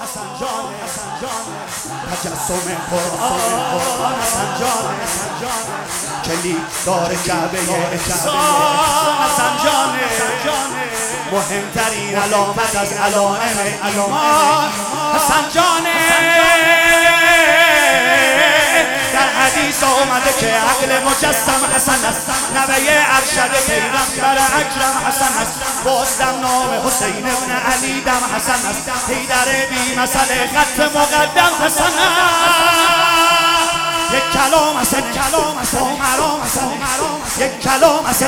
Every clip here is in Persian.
تجسم قرآن حسن جانه کلید دار کعبه حسن جانه مهمترین علامت از علائم ایمان حسن جانه در حدیث آمده که عقل مجسم حسن است نوه ارشد پیغمبر اکرم حسن است بازدم نام حسین ابن علی دم حسن است حیدر بی مسئله خط مقدم حسن است یک کلام حسن یک کلام حسن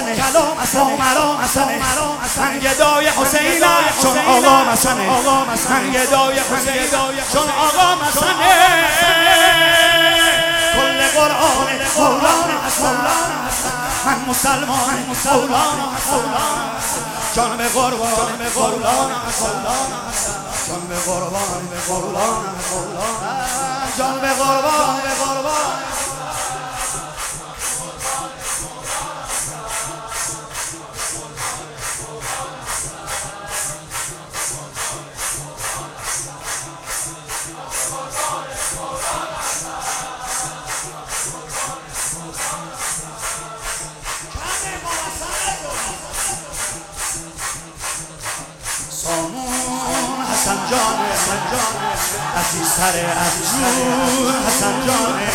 من گدای حسین چون آقا حسنه من گدای حسین چون آقا حسنه کل قرآن مولانا من مسلمان مولانا جان به قربان مولانا جان به قربان مولانا جان به قربان سامون حسن جانه عزیز تر از جون حسن جانه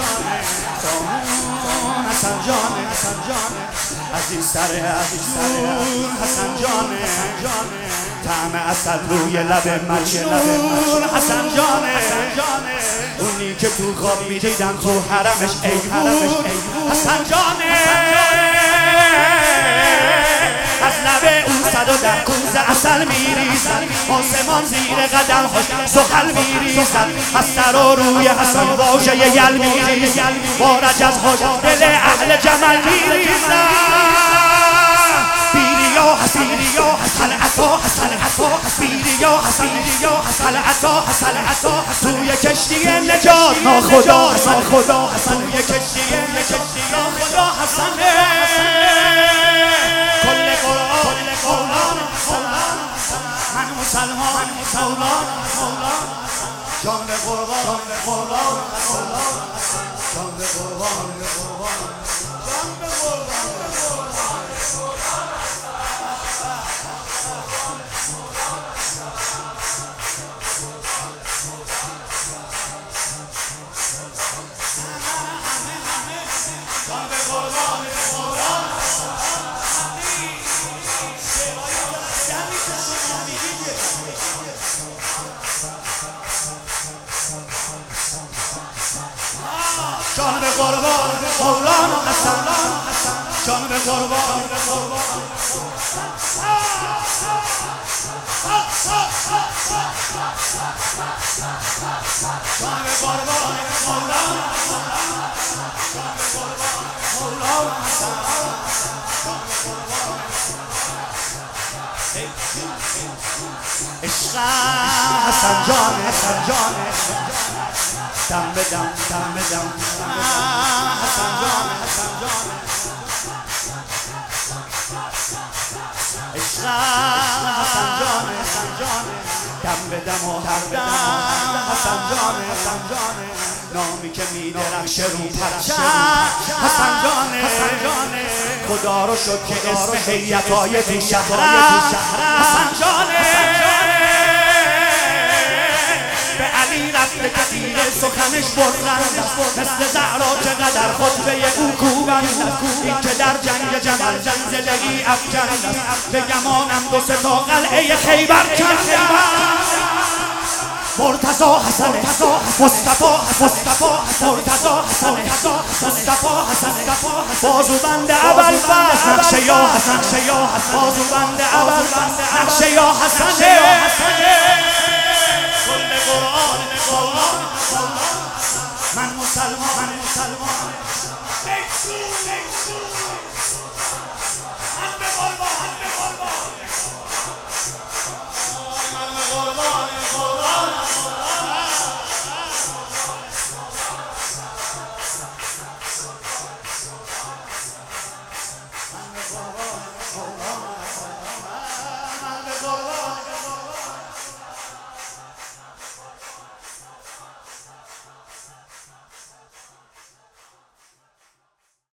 سامون حسن جانه عزیز تر از جون حسن جانه طعم عسل روی لب مجنون حسن جانه اونی که تو خواب میدیدم تو حرمش ایمون حسن جانه از لبه اون 110 کوزه عسل میریزد آسمان زیر قدم خوش سخل میریزد از سر و روی حسن واژه یل میریزد بارج از خوش دل اهل جمل میریزد بیریا حسن عطا بیریا حسن عطا توی کشتی نجات ناخدا حسن توی کشتی ناخدا حسن من مسلمان مولانا جان به قربان جان به قربان جان به قربان مولانا حسن جان به قربان جان به قربان مولانا عشق حسن جانه دم به دم حسن جانه عشق حسن جانه دم به دم حسن جانه نامی که میدرخشه رو پرچم حسن جانه خدا رو شد که اسم هیئت‌های دیشهر حسن جانه به علی رفت کثیر سخنش بلند مثل زهرا چقدر خطبه او کوبند این که در جنگ جمل زلزله‌ای افکند به گمانم 2 تا قلعه خیبر کند مرتضی حسن مصطفی بازوبند ابوالفضل نقش یا حسن بازوبند ابوالفضل نقش یا حسن